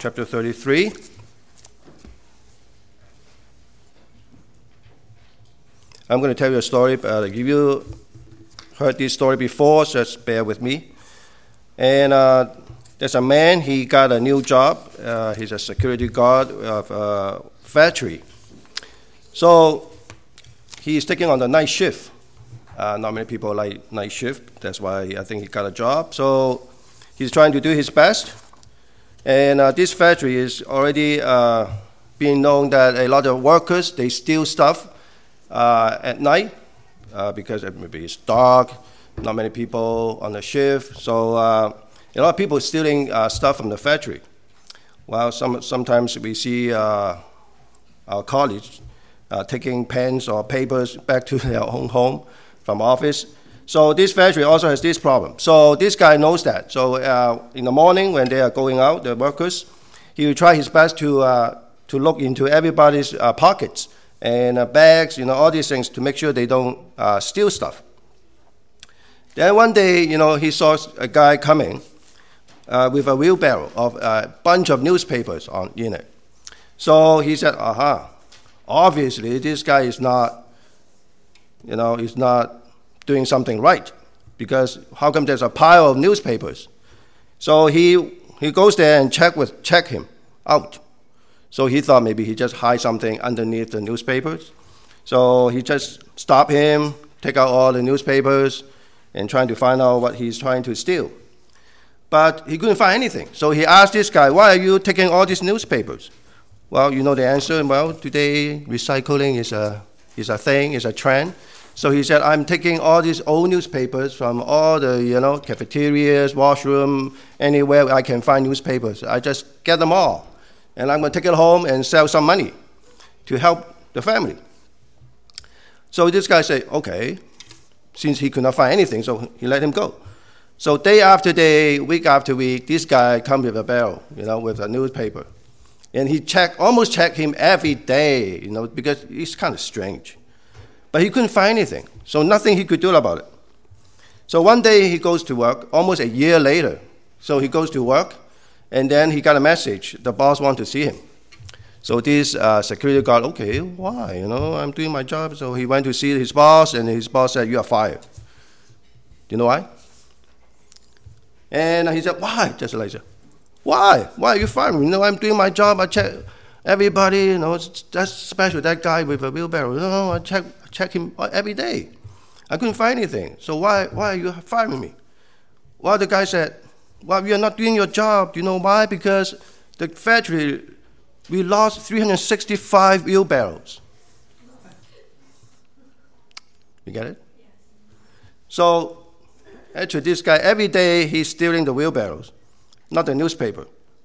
chapter 33. I'm going to tell you a story, but if you heard this story before, just bear with me. And there's a man, he got a new job. He's a security guard of a factory. So he's taking on the night shift. Not many people like night shift. That's why I think he got a job. So he's trying to do his best. And this factory is already being known that a lot of workers, they steal stuff at night because maybe it's dark, not many people on the shift. So a lot of people stealing stuff from the factory. Well, sometimes we see our colleagues taking pens or papers back to their own home from office. So this factory also has this problem. So this guy knows that. So in the morning when they are going out, the workers, he will try his best to look into everybody's pockets and bags, all these things to make sure they don't steal stuff. Then one day, he saw a guy coming with a wheelbarrow of a bunch of newspapers in it. So he said, obviously this guy is not, is not doing something right, because how come there's a pile of newspapers? So he goes there and check him out. So he thought maybe he just hide something underneath the newspapers. So he just stopped him, take out all the newspapers, and trying to find out what he's trying to steal. But he couldn't find anything. So he asked this guy, why are you taking all these newspapers? Well, you know the answer. Well, today recycling is a thing, is a trend. So he said, I'm taking all these old newspapers from all the, cafeterias, washroom, anywhere I can find newspapers. I just get them all. And I'm going to take it home and sell some money to help the family. So this guy said, okay, since he could not find anything, so he let him go. So day after day, week after week, this guy comes with a barrel, with a newspaper. And he almost checked him every day, because it's kind of strange. But he couldn't find anything, so nothing he could do about it. So one day he goes to work, almost a year later. So he goes to work, and then he got a message. The boss wants to see him. So this security guard, okay, why? I'm doing my job. So he went to see his boss, and his boss said, you are fired. Do you know why? And he said, why? Just like that. Why? Why are you firing me? I'm doing my job. I check everybody, that's special, that guy with a wheelbarrow. I check him every day. I couldn't find anything. So why are you firing me? Well, the guy said, well, you're not doing your job. Do you know why? Because the factory, we lost 365 wheelbarrows. You get it? Yes. So actually this guy, every day he's stealing the wheelbarrows, not the newspaper.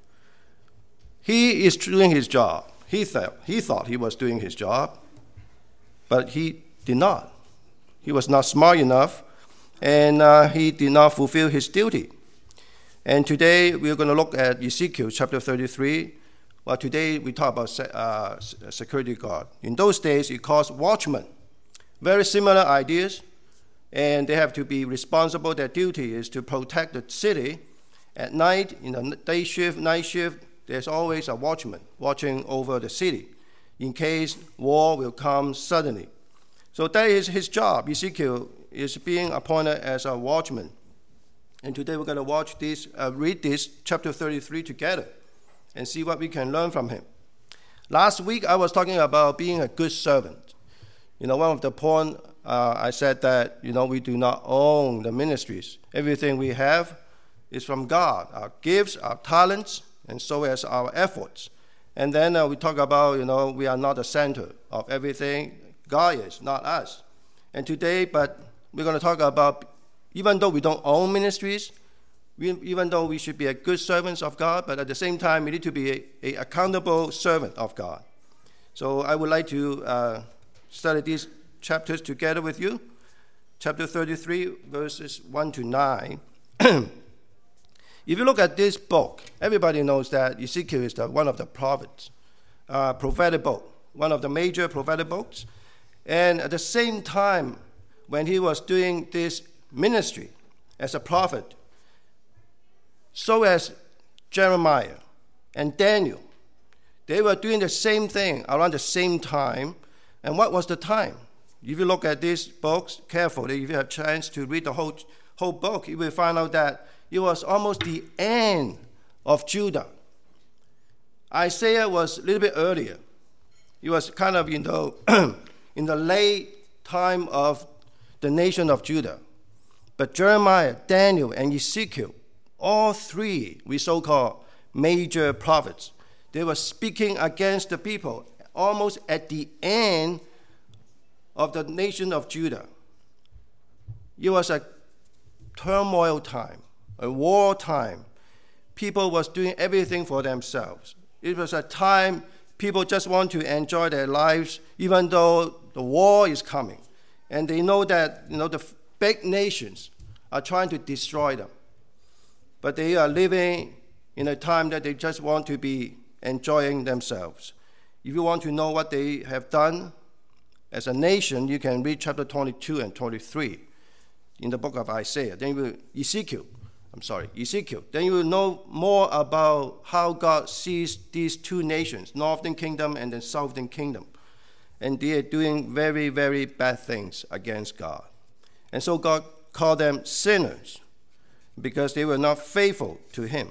He is doing his job. He thought he was doing his job, but he did not. He was not smart enough, and he did not fulfill his duty. And today we're going to look at Ezekiel chapter 33. Well, today we talk about security guard. In those days, it calls watchmen. Very similar ideas, and they have to be responsible. Their duty is to protect the city. At night, in the day shift, night shift, there's always a watchman watching over the city in case war will come suddenly. So that is his job. Ezekiel is being appointed as a watchman. And today we're going to read this chapter 33 together and see what we can learn from him. Last week I was talking about being a good servant. One of the points I said that, we do not own the ministries. Everything we have is from God, our gifts, our talents, and so as our efforts. And then we talk about, we are not the center of everything. God is, not us. And today, but we're going to talk about, even though we don't own ministries, even though we should be a good servants of God, but at the same time, we need to be a accountable servant of God. So I would like to study these chapters together with you. Chapter 33, verses 1 to 9. If you look at this book, everybody knows that Ezekiel is one of the prophets, prophetic book, one of the major prophetic books. And at the same time, when he was doing this ministry as a prophet, so as Jeremiah and Daniel. They were doing the same thing around the same time. And what was the time? If you look at these books carefully, if you have a chance to read the whole book, you will find out that it was almost the end of Judah. Isaiah was a little bit earlier. It was kind of in the late time of the nation of Judah. But Jeremiah, Daniel, and Ezekiel, all three we so-called major prophets, they were speaking against the people almost at the end of the nation of Judah. It was a turmoil time, a war time. People was doing everything for themselves. It was a time people just want to enjoy their lives, even though the war is coming. And they know that the big nations are trying to destroy them. But they are living in a time that they just want to be enjoying themselves. If you want to know what they have done as a nation, you can read chapter 22 and 23 in the book of Isaiah. Then Ezekiel. Then you will know more about how God sees these two nations, Northern Kingdom and the Southern Kingdom. And they are doing very, very bad things against God. And so God called them sinners because they were not faithful to him.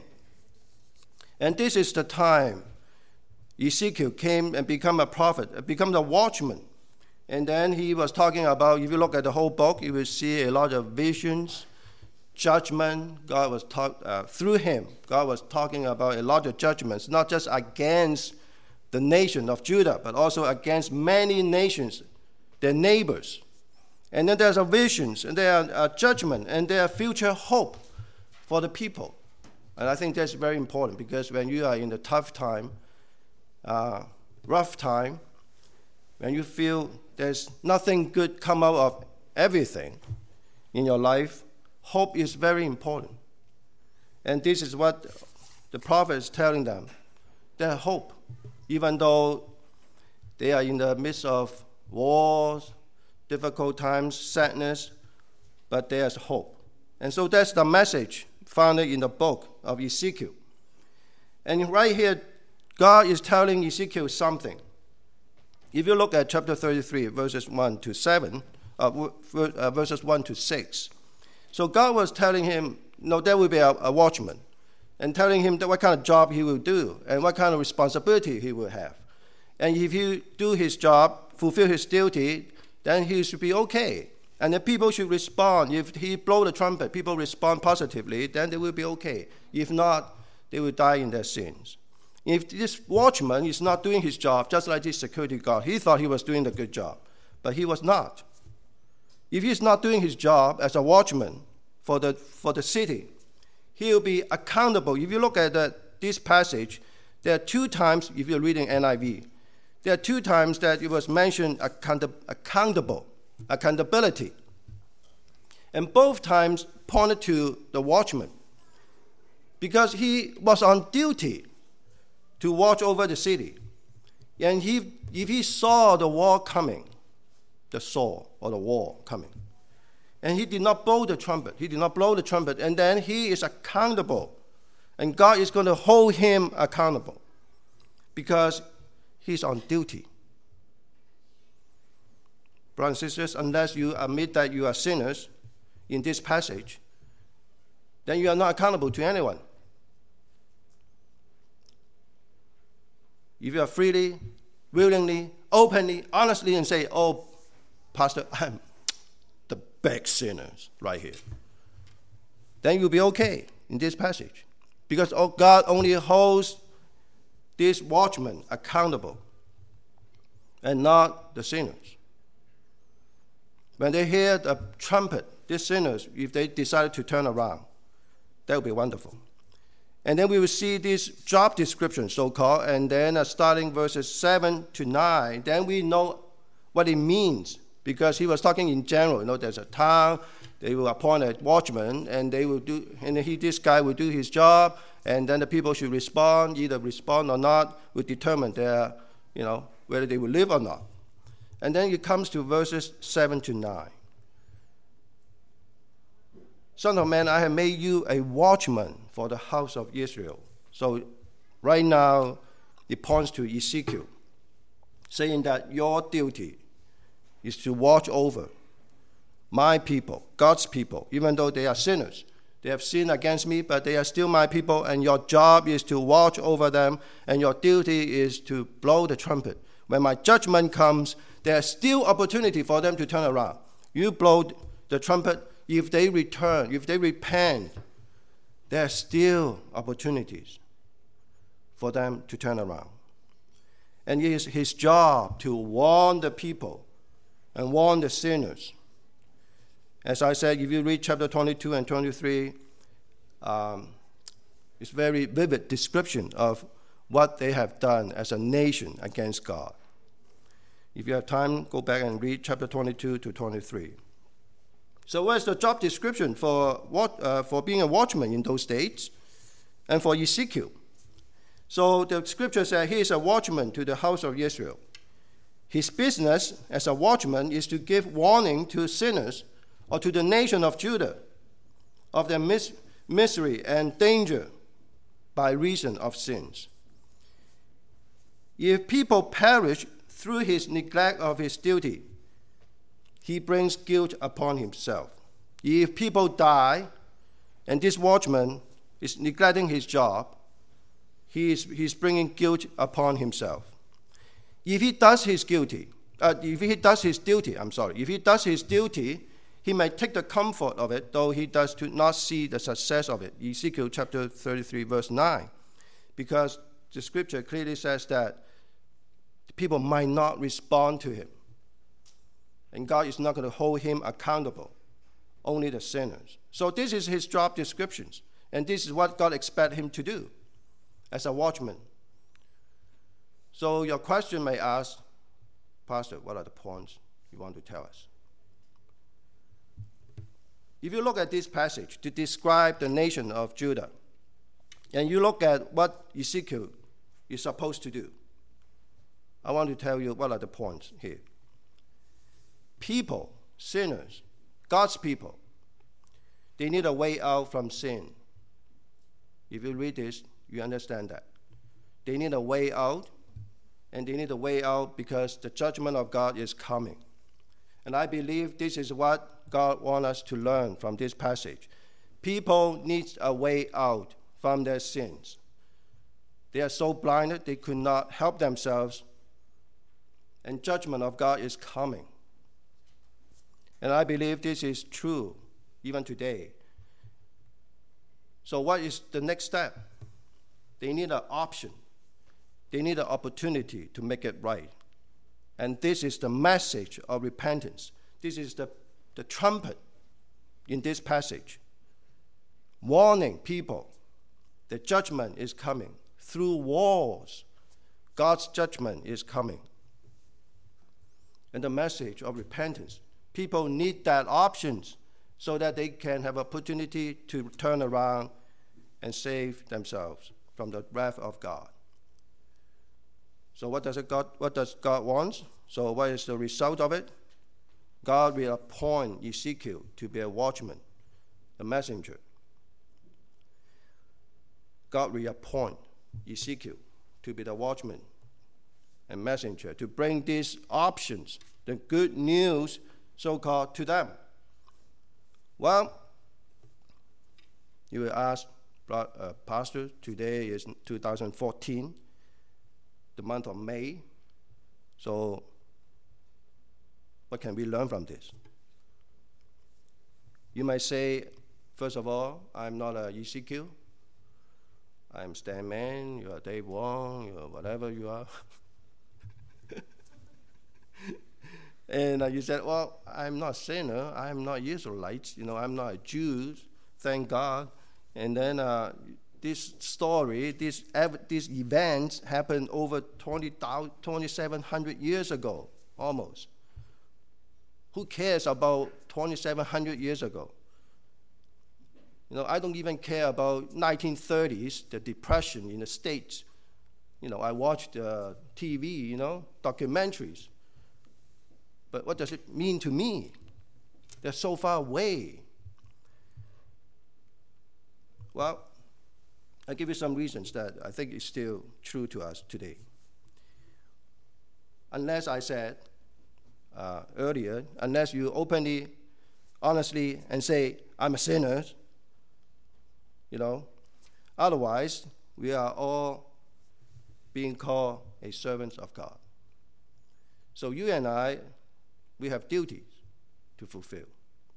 And this is the time Ezekiel came and became a prophet, become the watchman. And then he was talking about, if you look at the whole book, you will see a lot of visions, judgment. God was through him. God was talking about a lot of judgments, not just against the nation of Judah, but also against many nations, their neighbors. And then there's a visions, and there are judgment, and there are future hope for the people. And I think that's very important, because when you are in the tough time, rough time, when you feel there's nothing good come out of everything in your life, hope is very important. And this is what the prophet is telling them. There's hope, even though they are in the midst of wars, difficult times, sadness, but there's hope. And so that's the message found in the book of Ezekiel. And right here, God is telling Ezekiel something. If you look at chapter 33, verses 1 to 7, verses 1 to 6, so God was telling him, there will be a watchman, and telling him that what kind of job he will do and what kind of responsibility he will have. And if he do his job, fulfill his duty, then he should be okay. And the people should respond. If he blow the trumpet, people respond positively, then they will be okay. If not, they will die in their sins. If this watchman is not doing his job, just like this security guard, he thought he was doing a good job, but he was not. If he's not doing his job as a watchman for the city, he will be accountable. If you look at this passage, there are two times, if you're reading NIV, there are two times that it was mentioned accountability. And both times pointed to the watchman, because he was on duty to watch over the city. And if he saw the war coming, the sword or the war coming, and he did not blow the trumpet, and then he is accountable, and God is going to hold him accountable because he's on duty. Brothers and sisters, unless you admit that you are sinners in this passage, then you are not accountable to anyone. If you are freely, willingly, openly, honestly, and say, "Oh, Pastor, I'm the big sinners right here," then you'll be okay in this passage. Because God only holds this watchman accountable and not the sinners. When they hear the trumpet, these sinners, if they decided to turn around, that would be wonderful. And then we will see this job description, so-called, and then starting verses 7 to 9, then we know what it means, because he was talking in general. There's a town, they will appoint a watchman, and this guy will do his job, and then the people should respond. Either respond or not will determine whether they will live or not. And then it comes to verses 7 to 9. Son of man, I have made you a watchman for the house of Israel. So Right now, it points to Ezekiel, saying that your duty is to watch over my people, God's people, even though they are sinners. They have sinned against me, but they are still my people, and your job is to watch over them, and your duty is to blow the trumpet. When my judgment comes, there is still opportunity for them to turn around. You blow the trumpet, if they return, if they repent, there are still opportunities for them to turn around. And it is his job to warn the people and warn the sinners. As I said, if you read chapter 22 and 23, it's very vivid description of what they have done as a nation against God. If you have time, go back and read chapter 22 to 23. So what's the job description for being a watchman in those days and for Ezekiel? So the scripture says he is a watchman to the house of Israel. His business as a watchman is to give warning to sinners or to the nation of Judah of their misery and danger by reason of sins. If people perish through his neglect of his duty, he brings guilt upon himself. If people die and this watchman is neglecting his job, he's bringing guilt upon himself. If he does his duty, he may take the comfort of it, though he does not see the success of it. Ezekiel chapter 33, verse 9. Because the scripture clearly says that people might not respond to him. And God is not going to hold him accountable, only the sinners. So this is his job descriptions. And this is what God expects him to do as a watchman. So your question may ask, Pastor, what are the points you want to tell us? If you look at this passage to describe the nation of Judah, and you look at what Ezekiel is supposed to do, I want to tell you what are the points here. People, sinners, God's people, they need a way out from sin. If you read this, you understand that. They need a way out, and they need a way out because the judgment of God is coming. And I believe this is what God wants us to learn from this passage. People need a way out from their sins. They are so blinded they could not help themselves, and judgment of God is coming. And I believe this is true even today. So what is the next step? They need an option. They need an opportunity to make it right. And this is the message of repentance. This is the trumpet in this passage, warning people the judgment is coming. Through wars, God's judgment is coming. And the message of repentance. People need that options so that they can have opportunity to turn around and save themselves from the wrath of God. So what does God want? So what is the result of it? God will appoint Ezekiel to be a watchman, a messenger. God will appoint Ezekiel to be the watchman and messenger to bring these options, the good news, so-called, to them. Well, you will ask, Pastor, today is 2014, the month of May. So what can we learn from this? You might say, first of all, I'm not a Ezekiel. I'm Stan Mann, you are Dave Wong, you are whatever you are. And you said, well, I'm not a sinner, I'm not Israelites, I'm not a Jew, thank God. And then this story, these events happened over 2,700 years ago, almost. Who cares about 2,700 years ago? I don't even care about 1930s, the Depression in the States. I watched TV, documentaries. But what does it mean to me? They're so far away. Well, I'll give you some reasons that I think is still true to us today. Unless I said earlier, unless you openly, honestly, and say, I'm a sinner, otherwise we are all being called a servant of God. So you and I, we have duties to fulfill.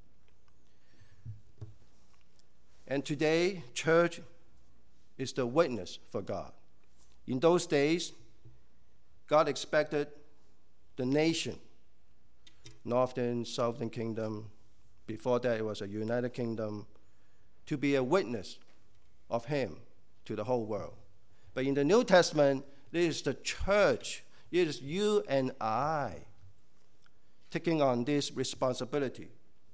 And today, church is the witness for God. In those days, God expected the nation, Northern, Southern Kingdom, before that it was a United Kingdom, to be a witness of Him to the whole world. But in the New Testament, it is the church, it is you and I taking on this responsibility.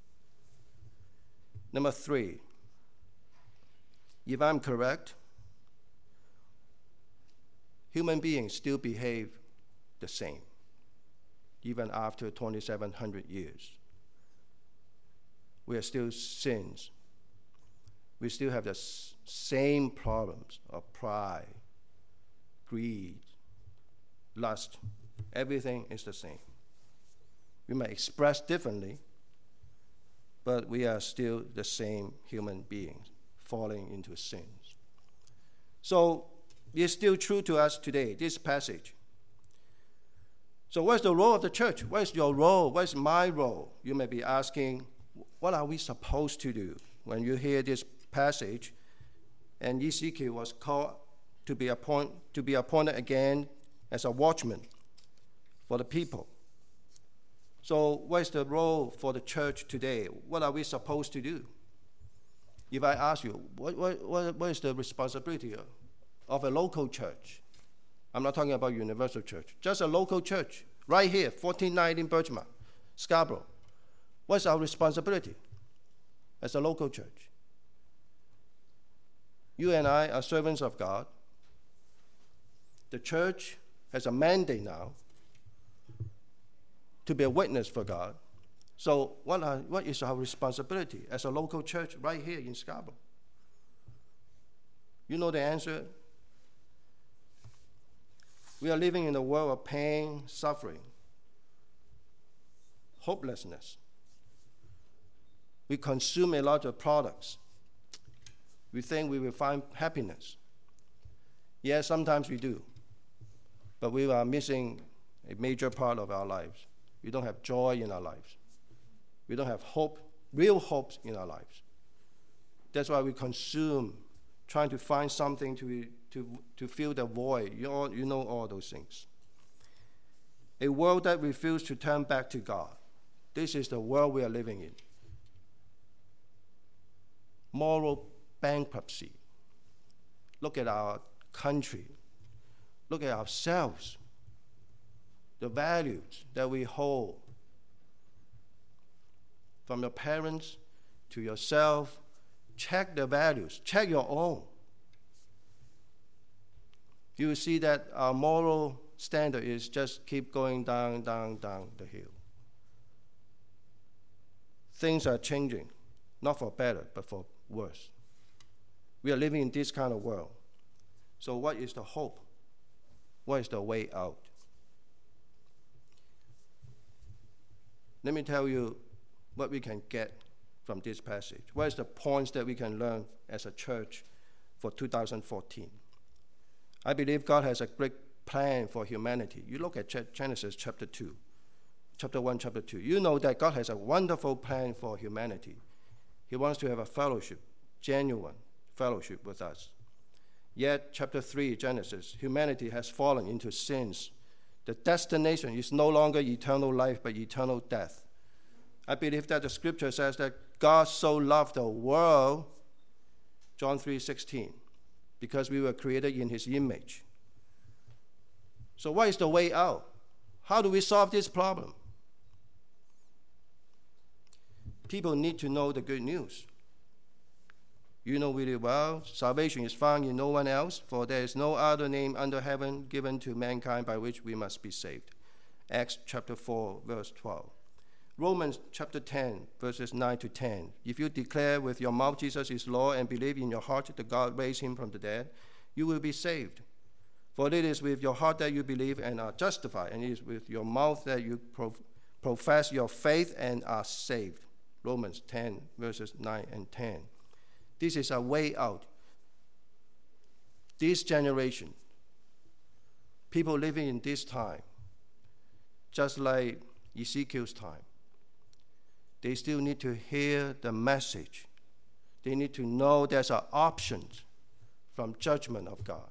Number 3, if I'm correct, human beings still behave the same, even after 2,700 years. We are still sins. We still have the same problems of pride, greed, lust. Everything is the same. We may express differently, but we are still the same human beings falling into sins. So it's still true to us today, this passage. So what's the role of the church? What is your role? What is my role? You may be asking, what are we supposed to do? When you hear this passage, and Ezekiel was called to be appointed again as a watchman for the people. So what is the role for the church today? What are we supposed to do? If I ask you, what is the responsibility of a local church? I'm not talking about universal church. Just a local church, right here, 1419 Birchmount, Scarborough. What's our responsibility as a local church? You and I are servants of God. The church has a mandate now to be a witness for God. So what is our responsibility as a local church right here in Scarborough? You know the answer. We are living in a world of pain, suffering, hopelessness. We consume a lot of products. We think we will find happiness. Yes, sometimes we do. But we are missing a major part of our lives. We don't have joy in our lives. We don't have hope, real hopes in our lives. That's why we consume, trying to find something to fill the void. You know all those things. A world that refuses to turn back to God. This is the world we are living in. Moral bankruptcy. Look at our country. Look at ourselves. The values that we hold. From your parents to yourself, check the values. Check your own. You will see that our moral standard is just keep going down the hill. Things are changing, not for better, but for worse. We are living in this kind of world. So what is the hope? What is the way out? Let me tell you what we can get from this passage. What is the points that we can learn as a church for 2014? I believe God has a great plan for humanity. You look at Genesis chapter 2, chapter 1, chapter 2. You know that God has a wonderful plan for humanity. He wants to have a fellowship, genuine fellowship with us. Yet, chapter 3, Genesis, humanity has fallen into sins. The destination is no longer eternal life, but eternal death. I believe that the scripture says that God so loved the world, John 3:16, because we were created in His image. So what is the way out? How do we solve this problem? People need to know the good news. You know really well, salvation is found in no one else, for there is no other name under heaven given to mankind by which we must be saved. Acts chapter 4, verse 12. Romans chapter 10, verses 9 to 10. If you declare with your mouth Jesus is Lord and believe in your heart that God raised him from the dead, you will be saved. For it is with your heart that you believe and are justified, and it is with your mouth that you profess your faith and are saved. Romans 10, verses 9 and 10. This is a way out. This generation, people living in this time, just like Ezekiel's time, they still need to hear the message. They need to know there's an option from judgment of God.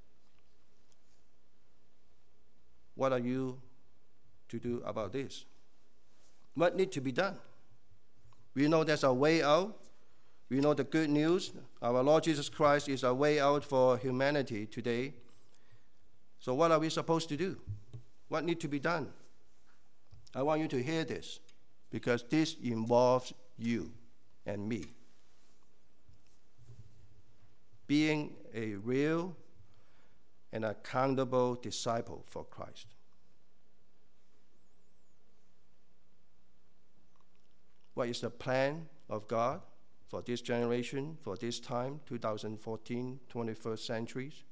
What are you to do about this? What needs to be done? We know there's a way out. We know the good news. Our Lord Jesus Christ is a way out for humanity today. So what are we supposed to do? What needs to be done? I want you to hear this, because this involves you and me. Being a real and accountable disciple for Christ. What is the plan of God for this generation, for this time, 2014, 21st centuries?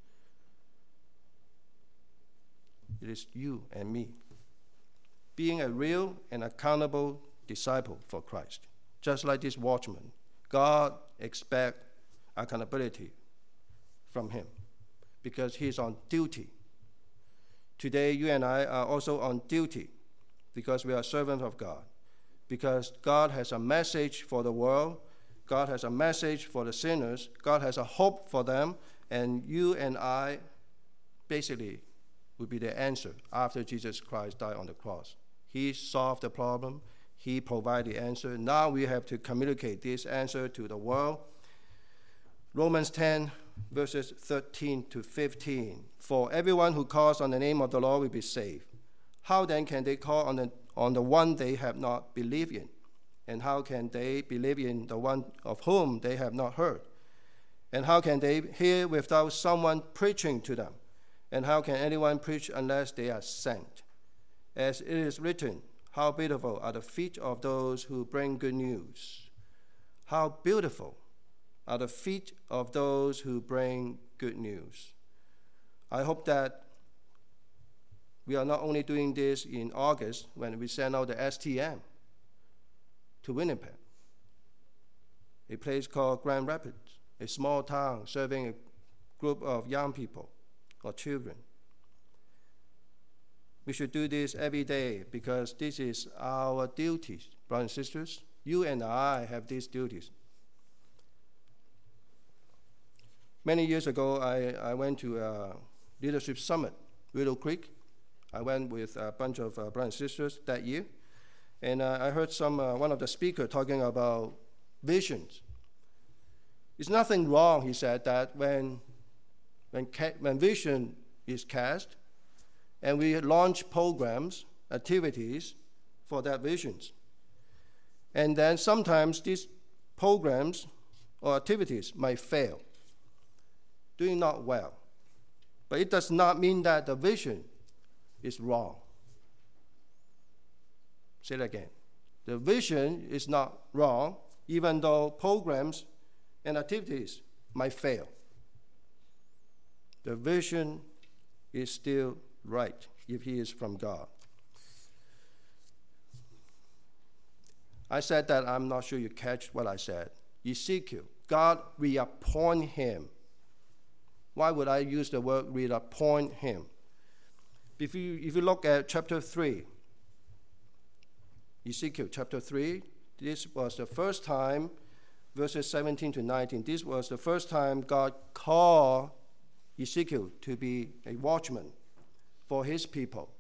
It is you and me. Being a real and accountable disciple for Christ. Just like this watchman, God expects accountability from him because he's on duty. Today, you and I are also on duty because we are servants of God. Because God has a message for the world, God has a message for the sinners, God has a hope for them, and you and I basically will be the answer after Jesus Christ died on the cross. He solved the problem, he provided the answer. Now we have to communicate this answer to the world. Romans 10, verses 13 to 15. For everyone who calls on the name of the Lord will be saved. How then can they call on the one they have not believed in? And how can they believe in the one of whom they have not heard? And how can they hear without someone preaching to them? And how can anyone preach unless they are sent? As it is written, how beautiful are the feet of those who bring good news. How beautiful are the feet of those who bring good news. I hope that we are not only doing this in August when we send out the STM to Winnipeg, a place called Grand Rapids, a small town serving a group of young people or children. We should do this every day because this is our duties, brothers and sisters. You and I have these duties. Many years ago, I went to a leadership summit, Willow Creek. I went with a bunch of brothers and sisters that year, and I heard one of the speakers talking about visions. It's nothing wrong, he said, that when vision is cast, and we launch programs, activities for that visions, and then sometimes these programs or activities might fail, doing not well, but it does not mean that the vision is wrong. Say it again. The vision is not wrong, even though programs and activities might fail. The vision is still right if he is from God. I said that I'm not sure you catch what I said. Ezekiel, God reappoint him. Why would I use the word reappoint him? If you look at chapter 3, Ezekiel chapter 3, this was the first time, verses 17 to 19, this was the first time God called Ezekiel to be a watchman for his people.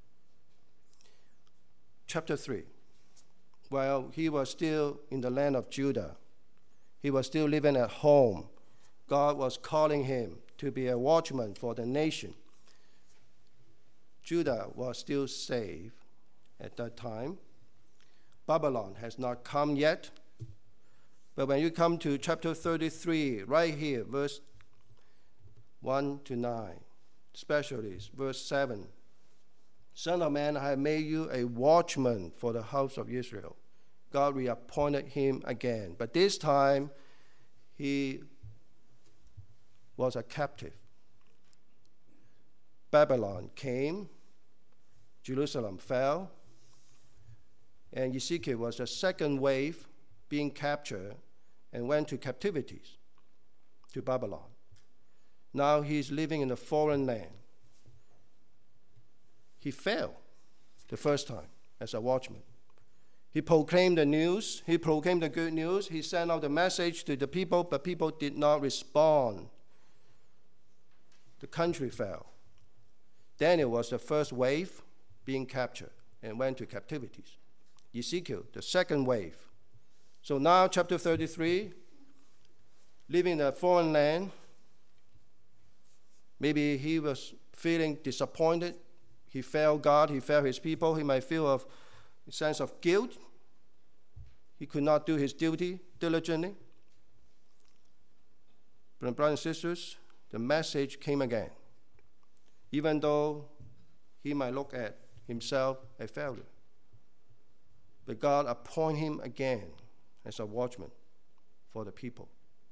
Chapter 3, while he was still in the land of Judah, he was still living at home, God was calling him to be a watchman for the nation. Judah was still safe at that time. Babylon has not come yet. But when you come to chapter 33, right here, verse 1 to 9, especially verse 7, Son of man, I have made you a watchman for the house of Israel. God reappointed him again. But this time, he was a captive. Babylon came, Jerusalem fell, and Ezekiel was the second wave being captured and went to captivities to Babylon. Now he's living in a foreign land. He fell the first time as a watchman. He proclaimed the news. He proclaimed the good news. He sent out the message to the people, but people did not respond. The country fell. Daniel was the first wave being captured and went to captivities. Ezekiel, the second wave. So now, chapter 33, living in a foreign land, maybe he was feeling disappointed. He failed God, he failed his people. He might feel a sense of guilt. He could not do his duty diligently. But brothers and sisters, the message came again. Even though he might look at himself a failure. But God appointed him again as a watchman for the people.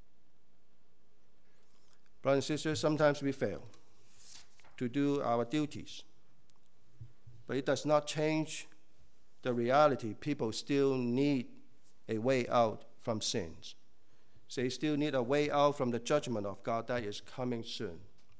Brothers and sisters, sometimes we fail to do our duties. But it does not change the reality. People still need a way out from sins. They still need a way out from the judgment of God that is coming soon.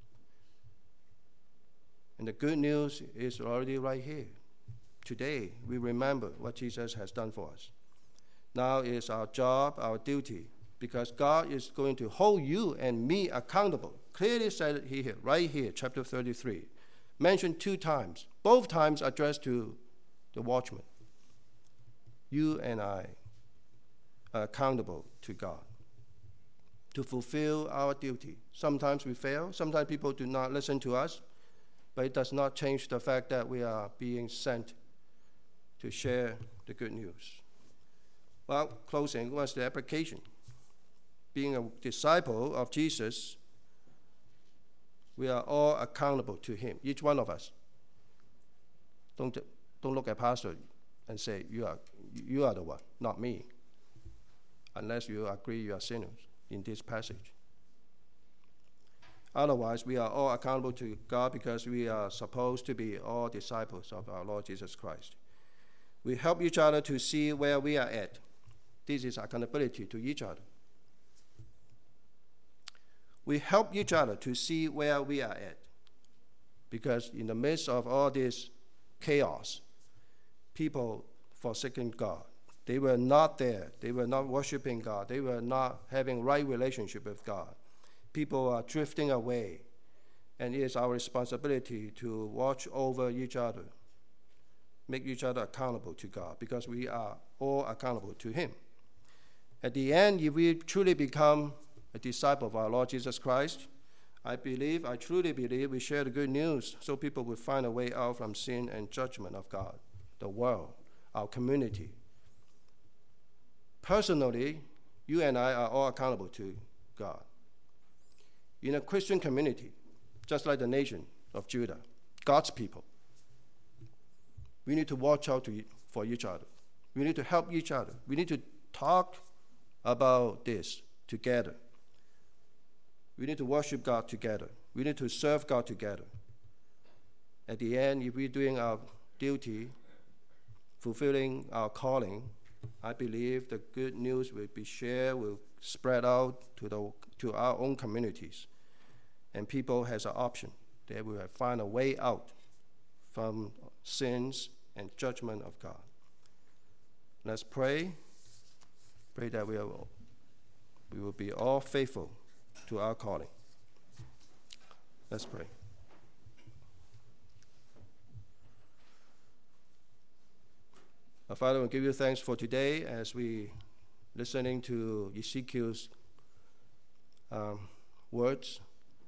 And the good news is already right here. Today, we remember what Jesus has done for us. Now is our job, our duty, because God is going to hold you and me accountable. Clearly said it here, right here, chapter 33. Mentioned 2 times, both times addressed to the watchman. You and I are accountable to God to fulfill our duty. Sometimes we fail, sometimes people do not listen to us, but it does not change the fact that we are being sent to share the good news. Well, closing was the application. Being a disciple of Jesus, we are all accountable to him, each one of us. Don't look at pastor and say, you are the one, not me, unless you agree you are sinners in this passage. Otherwise, we are all accountable to God because we are supposed to be all disciples of our Lord Jesus Christ. We help each other to see where we are at. This is accountability to each other. We help each other to see where we are at. Because in the midst of all this chaos, people forsaken God. They were not there. They were not worshiping God. They were not having right relationship with God. People are drifting away. And it is our responsibility to watch over each other, make each other accountable to God, because we are all accountable to him. At the end, if we truly become a disciple of our Lord Jesus Christ, I truly believe we share the good news so people will find a way out from sin and judgment of God, the world, our community. Personally, you and I are all accountable to God. In a Christian community, just like the nation of Judah, God's people, we need to watch out for each other. We need to help each other. We need to talk about this together. We need to worship God together. We need to serve God together. At the end, if we're doing our duty, fulfilling our calling, I believe the good news will be shared, will spread out to our own communities. And people has an option. They will find a way out from sins and judgment of God. Let's pray. Pray that we will be all faithful to our calling. Let's pray. Our Father, we give you thanks for today as we listening to Ezekiel's words.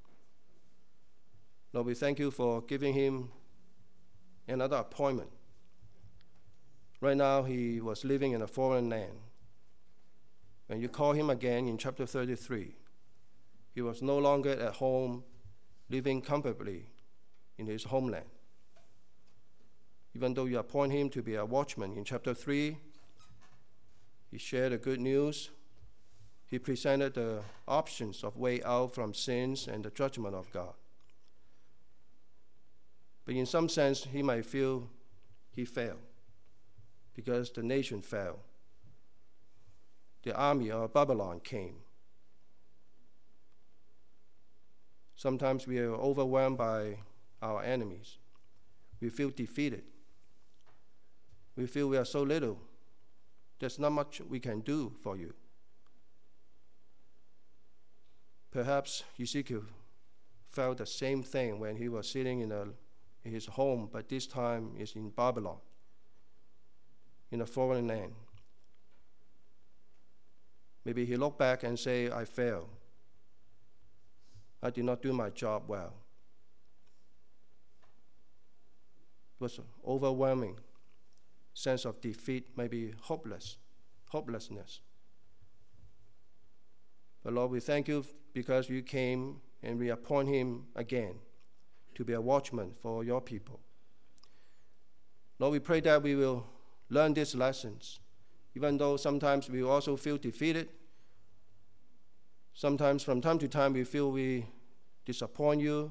Lord, we thank you for giving him another appointment. Right now, he was living in a foreign land. When you call him again in chapter 33, he was no longer at home, living comfortably in his homeland. even though you appoint him to be a watchman. In chapter 3, he shared the good news. He presented the options of way out from sins and the judgment of God. But in some sense, he might feel he failed because the nation fell. The army of Babylon came. Sometimes we are overwhelmed by our enemies. We feel defeated. We feel we are so little. There's not much we can do for you. Perhaps Ezekiel felt the same thing when he was sitting in his home, but this time is in Babylon, in a foreign land. Maybe he looked back and say, I failed. I did not do my job well. It was an overwhelming sense of defeat, maybe hopelessness. But Lord, we thank you because you came and reappoint him again to be a watchman for your people. Lord, we pray that we will learn these lessons, even though sometimes we also feel defeated. Sometimes from time to time we feel we disappoint you.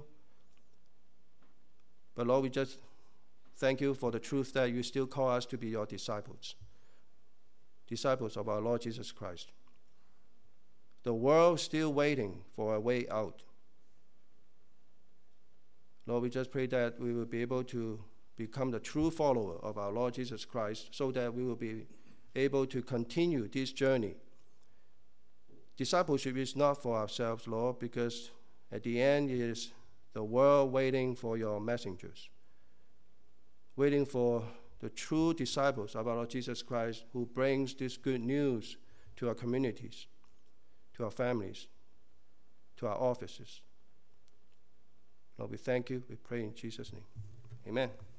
But Lord, we just thank you for the truth that you still call us to be your disciples of our Lord Jesus Christ. The world is still waiting for a way out. Lord, we just pray that we will be able to become the true follower of our Lord Jesus Christ so that we will be able to continue this journey. Discipleship is not for ourselves, Lord, because at the end it is the world waiting for your messengers, waiting for the true disciples of our Lord Jesus Christ who brings this good news to our communities, to our families, to our offices. Lord, we thank you. We pray in Jesus' name. Amen.